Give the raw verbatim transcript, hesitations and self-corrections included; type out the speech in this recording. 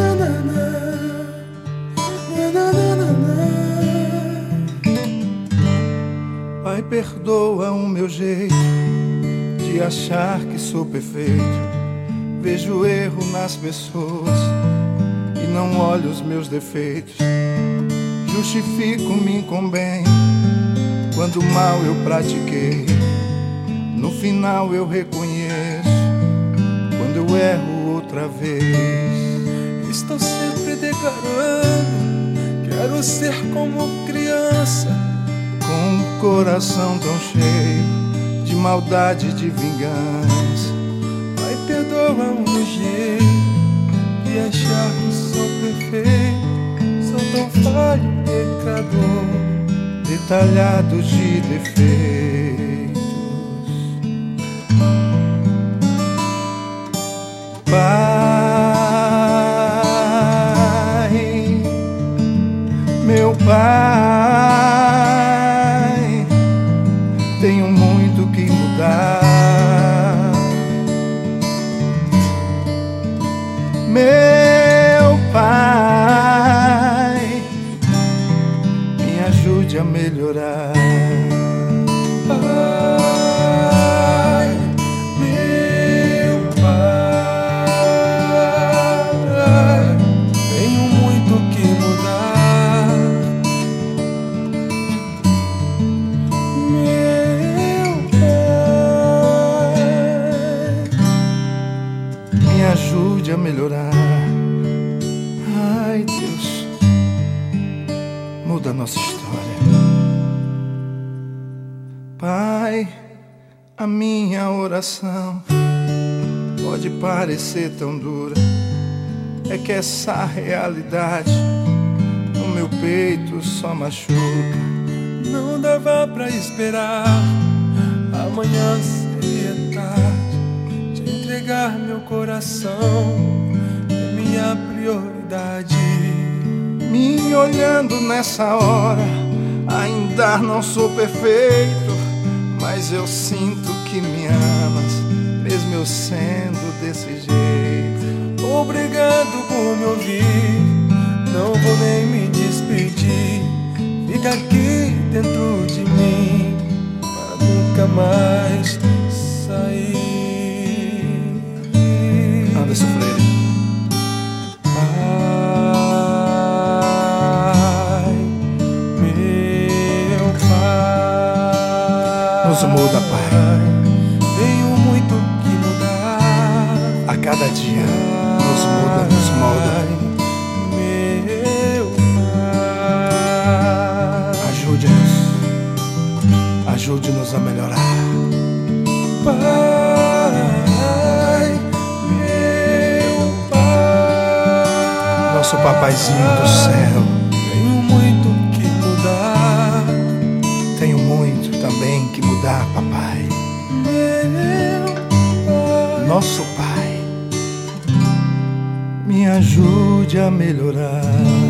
Pai, perdoa o meu jeito de achar que sou perfeito. Vejo erro nas pessoas e não olho os meus defeitos. Justifico-me com bem quando mal eu pratiquei. No final eu reconheço quando eu erro outra vez. Estou sempre declarando, quero ser como criança, com um coração tão cheio de maldade e de vingança. Pai, perdoa o meu jeito de achar que sou perfeito. Sou tão falho, pecador, detalhado de defeitos. Pai, meu Pai, tenho muito que mudar. Meu Pai, me ajude a melhorar. Pai, meu Pai, tenho muito que mudar. Meu Pai, me ajude a melhorar. Ai, Deus, muda a nossa história. Pai, a minha oração pode parecer tão dura, é que essa realidade no meu peito só machuca. Não dava pra esperar, amanhã seria tarde. De entregar meu coração é minha prioridade. Me olhando nessa hora, ainda não sou perfeito, mas eu sinto que me amas, mesmo eu sendo desse jeito. Obrigado por me ouvir, não vou nem me despedir. Fica aqui dentro de mim, para nunca mais sair. Anderson Freire. Pai, meu Pai, Nos muda, Pai. tenho muito que mudar. A cada dia nos muda, nos molda. Meu Pai, Ajude-nos, ajude-nos a melhorar. Pai, meu Pai, Nosso papaizinho do céu. tenho muito que mudar. Tenho muito também que mudar, papai. Meu Pai, Nosso Pai, me ajude a melhorar.